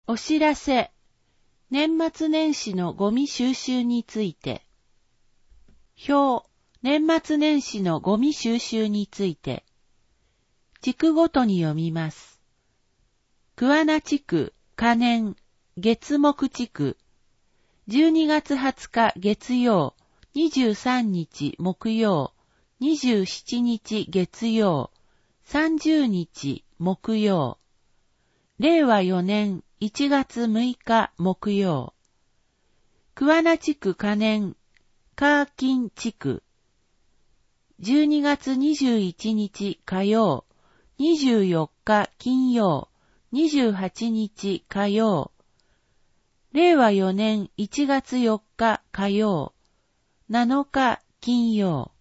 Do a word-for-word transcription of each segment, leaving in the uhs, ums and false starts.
お知らせ。年末年始のゴミ収集について。表。年末年始のゴミ収集について。地区ごとに読みます。桑名地区、可燃、月木地区。じゅうにがつはつか月曜、にじゅうさんにち木曜、にじゅうしちにち月曜、さんじゅうにち木曜。れいわよねんいちがつむいか木曜。桑名地区可燃、カーキン地区。じゅうにがつにじゅういちにち火曜、にじゅうよっか金曜、にじゅうはちにち火曜。れいわよねんいちがつよっか火曜、なのか金曜。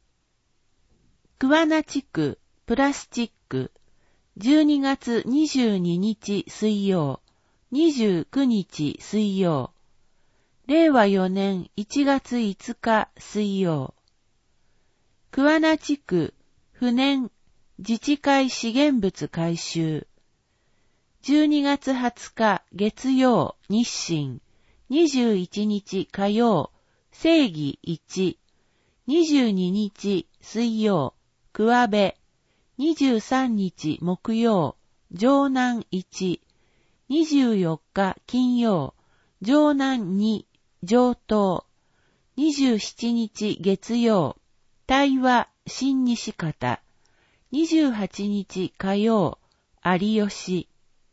桑名地区プラスチック。じゅうにがつにじゅうににち水曜、にじゅうくにち水曜。れいわよねんいちがついつか水曜。桑名地区不燃自治会資源物回収。じゅうにがつはつか月曜日清、にじゅういちにち火曜正義いち、にじゅうににち水曜桑部、にじゅうさんにち木曜城南いち、にじゅうよっか金曜城南に上東、にじゅうしちにち月曜対話新西方、にじゅうはちにち火曜有吉。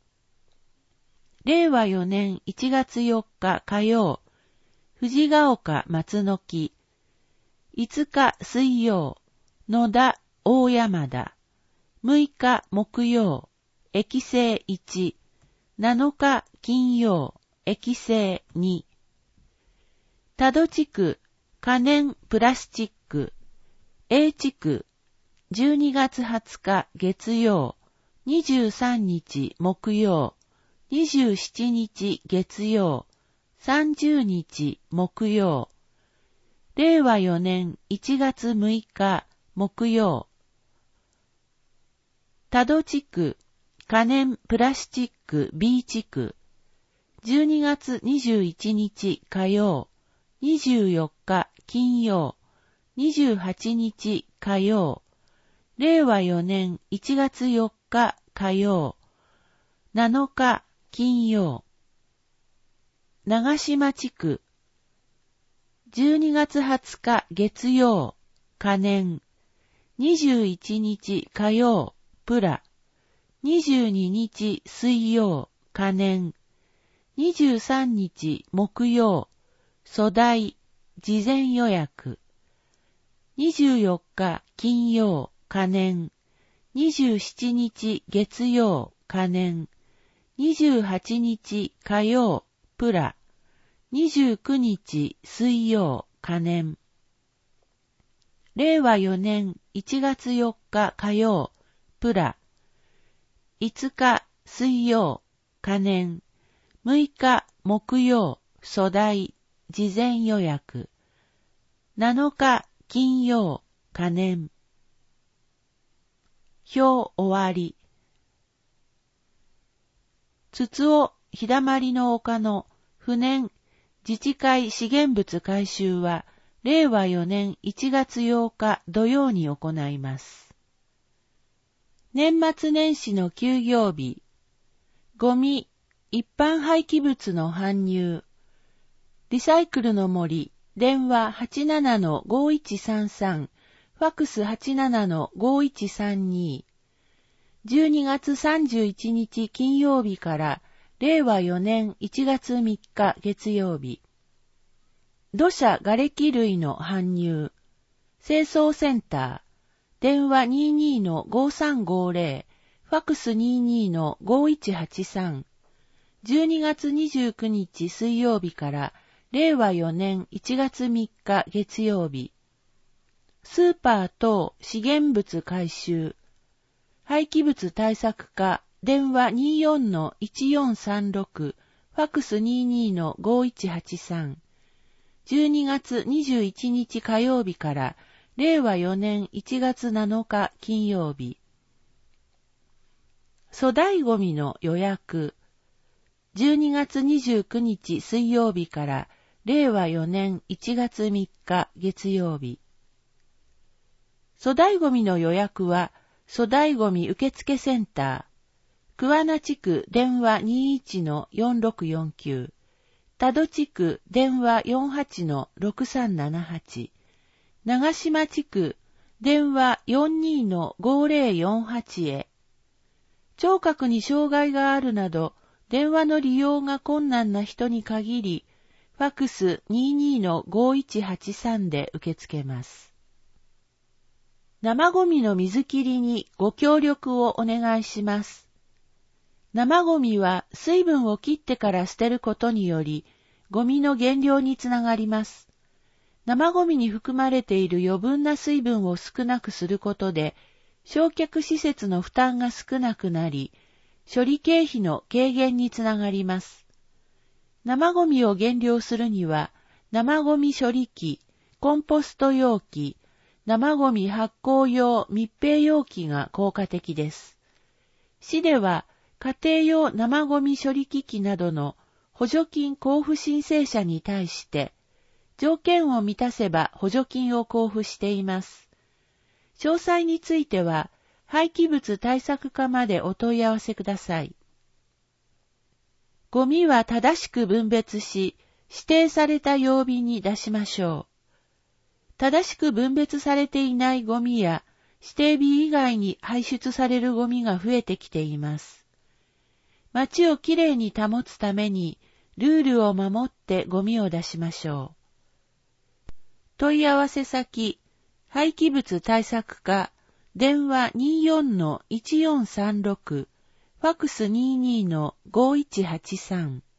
れいわよねんいちがつよっか火曜藤ヶ丘松の木、いつか水曜野田大山田、むいか木曜駅西いち、なのか金曜駅西に。多度地区可燃プラスチック。A 地区じゅうにがつはつか月曜、にじゅうさんにち木曜、にじゅうしちにち月曜、さんじゅうにち木曜。れいわよねんいちがつむいか木曜。多度地区可燃プラスチック B 地区。じゅうにがつにじゅういちにち火曜、にじゅうよっか金曜、にじゅうはちにち火曜。れいわよねんいちがつよっか火曜、なのか金曜。長島地区じゅうにがつはつか月曜可燃、にじゅういちにち火曜プラ、にじゅうににち水曜可燃、にじゅうさんにち木曜粗大事前予約、にじゅうよっか金曜可燃、にじゅうしちにち月曜可燃、にじゅうはちにち火曜プラ、にじゅうくにち水曜可燃。れいわよねんいちがつよっか火曜プラ、いつか水曜可燃、むいか木曜粗大事前予約、なのか金曜可燃。表終わり。筒尾日だまりの丘の不燃自治会資源物回収はれいわよねんいちがつようか土曜に行います。年末年始の休業日、ゴミ、一般廃棄物の搬入、リサイクルの森、電話 はちななのごいちさんさん、ファックス はちななのごいちさんに。じゅうにがつさんじゅういちにち金曜日かられいわよねんいちがつみっか月曜日。土砂瓦礫類の搬入、清掃センター、電話 にじゅうにのごさんごぜろ、ファックス にじゅうにのごいちはちさん。じゅうにがつにじゅうくにち水曜日かられいわよねんいちがつみっか月曜日。スーパー等資源物回収、廃棄物対策課、電話 にじゅうよんのいちよんさんろく、ファックス にじゅうにのごいちはちさん。じゅうにがつにじゅういちにち火曜日かられいわよねんいちがつなのか金曜日。粗大ゴミの予約、 じゅうにがつにじゅうくにち水曜日かられいわよねんいちがつみっか月曜日。粗大ごみの予約は、粗大ごみ受付センター、桑名地区電話 にじゅういちのよんろくよんきゅう、多度地区電話 よんじゅうはちのろくさんななはち、長島地区電話 よんじゅうにのごぜろよんはち へ。聴覚に障害があるなど、電話の利用が困難な人に限り、ファックス にじゅうにのごいちはちさん で受け付けます。生ゴミの水切りにご協力をお願いします。生ゴミは水分を切ってから捨てることにより、ゴミの減量につながります。生ゴミに含まれている余分な水分を少なくすることで、焼却施設の負担が少なくなり、処理経費の軽減につながります。生ゴミを減量するには、生ゴミ処理機、コンポスト容器、生ゴミ発酵用密閉容器が効果的です。市では、家庭用生ゴミ処理機器などの補助金交付申請者に対して、条件を満たせば補助金を交付しています。詳細については、廃棄物対策課までお問い合わせください。ゴミは正しく分別し、指定された曜日に出しましょう。正しく分別されていないゴミや、指定日以外に排出されるゴミが増えてきています。街をきれいに保つために、ルールを守ってゴミを出しましょう。問い合わせ先、廃棄物対策課、電話 にじゅうよんのいちよんさんろく、ファックス にじゅうにのごいちはちさん。